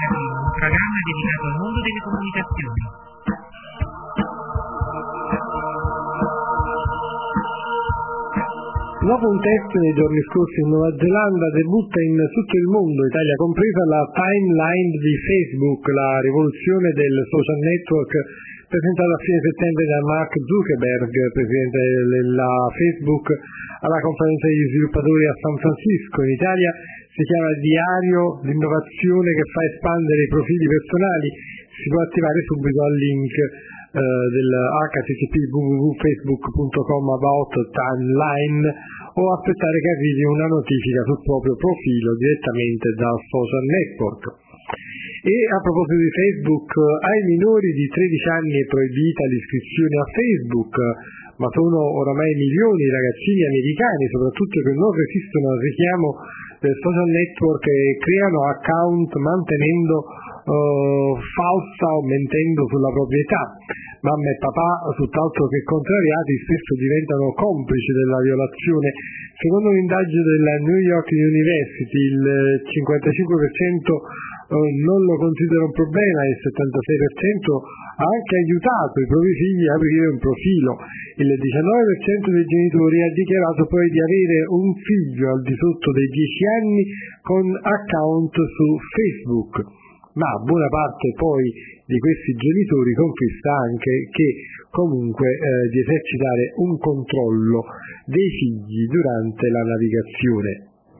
Comunicativo, un programma dedicato al mondo delle comunicazioni. Dopo un test nei giorni scorsi in Nuova Zelanda, debutta in tutto il mondo, Italia compresa, la timeline di Facebook, la rivoluzione del social network presentata a fine settembre da Mark Zuckerberg, presidente della Facebook, alla conferenza degli sviluppatori a San Francisco. In Italia si chiama Diario, l'innovazione che fa espandere i profili personali. Si può attivare subito al link del http www.facebook.com about timeline o aspettare che arrivi una notifica sul proprio profilo direttamente dal social network. E a proposito di Facebook, ai minori di 13 anni è proibita l'iscrizione a Facebook, ma sono oramai milioni di ragazzini americani, soprattutto, che non resistono al richiamo del social network e creano account mantenendo falsa o mentendo sulla proprietà. Mamma e papà, tutt'altro che contrariati, spesso diventano complici della violazione. Secondo un'indagine della New York University, il 55% non lo considera un problema, il 76% ha anche aiutato i propri figli a aprire un profilo. Il 19% dei genitori ha dichiarato poi di avere un figlio al di sotto dei 10 anni con account su Facebook. Ma buona parte poi di questi genitori confessa anche che comunque di esercitare un controllo dei figli durante la navigazione.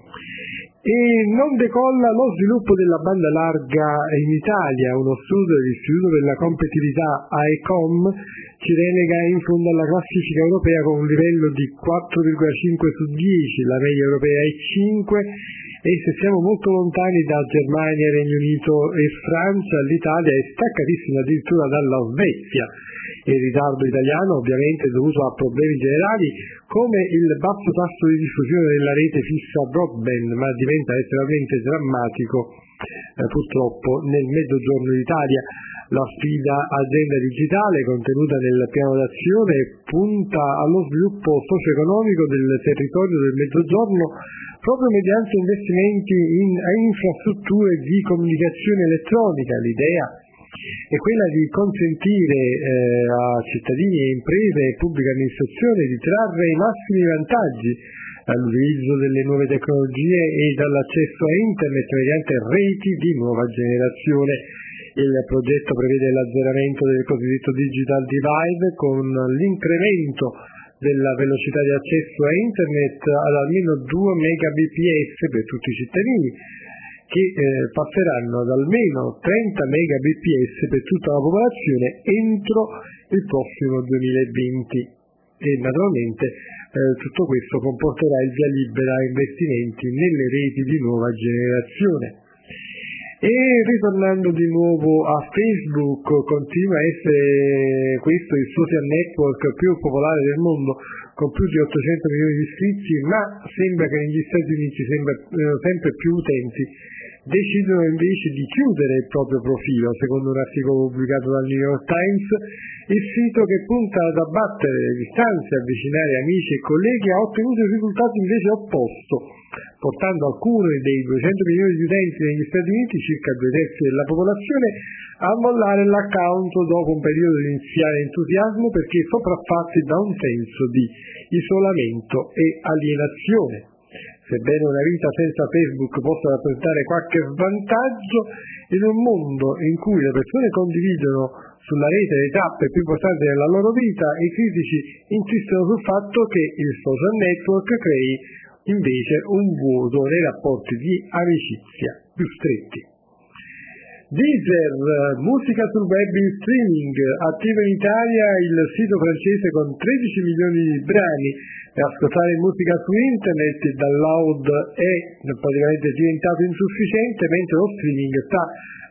E non decolla lo sviluppo della banda larga in Italia. Uno studio dell'Istituto per la Competitività AECOM ci relega in fondo alla classifica europea con un livello di 4,5 su 10, la media europea è 5, e se siamo molto lontani da Germania, Regno Unito e Francia, l'Italia è staccatissima addirittura dalla Svezia. Il ritardo italiano ovviamente è dovuto a problemi generali come il basso tasso di diffusione della rete fissa broadband, ma diventa estremamente drammatico purtroppo nel Mezzogiorno d'Italia. La sfida Agenda Digitale contenuta nel piano d'azione punta allo sviluppo socio-economico del territorio del Mezzogiorno proprio mediante investimenti in infrastrutture di comunicazione elettronica. L'idea è quella di consentire a cittadini e imprese e pubblica amministrazione di trarre i massimi vantaggi dall'utilizzo delle nuove tecnologie e dall'accesso a internet mediante reti di nuova generazione. Il progetto prevede l'azzeramento del cosiddetto digital divide con l'incremento della velocità di accesso a internet ad almeno 2 Mbps per tutti i cittadini, che passeranno ad almeno 30 Mbps per tutta la popolazione entro il prossimo 2020. E naturalmente tutto questo comporterà il via libera a investimenti nelle reti di nuova generazione. E ritornando di nuovo a Facebook, continua a essere questo il social network più popolare del mondo, con più di 800 milioni di iscritti, ma sembra che negli Stati Uniti sempre più utenti decidono invece di chiudere il proprio profilo. Secondo un articolo pubblicato dal New York Times, il sito, che punta ad abbattere le distanze e avvicinare amici e colleghi, ha ottenuto il risultato invece opposto, portando alcuni dei 200 milioni di utenti negli Stati Uniti, circa 2/3 della popolazione, a mollare l'account dopo un periodo di iniziale entusiasmo, perché sopraffatti da un senso di isolamento e alienazione. Sebbene una vita senza Facebook possa rappresentare qualche svantaggio, in un mondo in cui le persone condividono sulla rete le tappe più importanti della loro vita, i critici insistono sul fatto che il social network crei invece un vuoto nei rapporti di amicizia più stretti. Deezer, musica sul web in streaming, attiva in Italia il sito francese con 13 milioni di brani. Per ascoltare musica su internet il download è praticamente diventato insufficiente, mentre lo streaming sta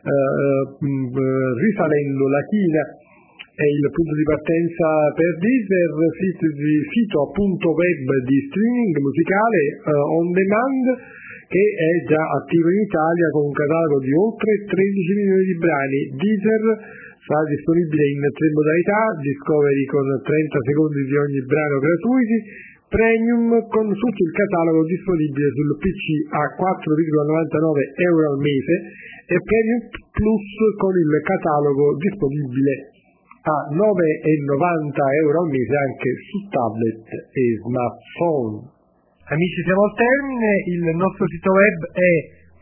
risalendo la china. È il punto di partenza per Deezer, sito appunto web di streaming musicale on demand, che è già attivo in Italia con un catalogo di oltre 13 milioni di brani. Deezer sarà disponibile in 3 modalità: Discovery con 30 secondi di ogni brano gratuiti, Premium con tutto il catalogo disponibile sul PC a 4,99 euro al mese e Premium Plus con il catalogo disponibile a 9,90 euro al mese anche su tablet e smartphone. Amici, siamo al termine, il nostro sito web è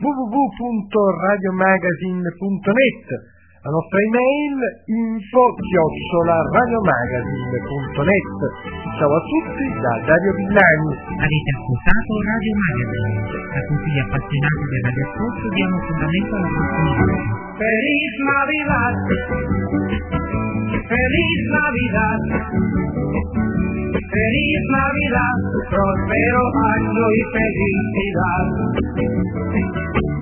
www.radiomagazine.net, la nostra email info@radiomagazine.net. Ciao a tutti da Dario Villani. Avete ascoltato Radio Magazine, da cui gli appassionati del radioascolto diamo fondamento alla prossima. Feliz Navidad, Feliz Navidad, Feliz Navidad, prospero año y felicidad.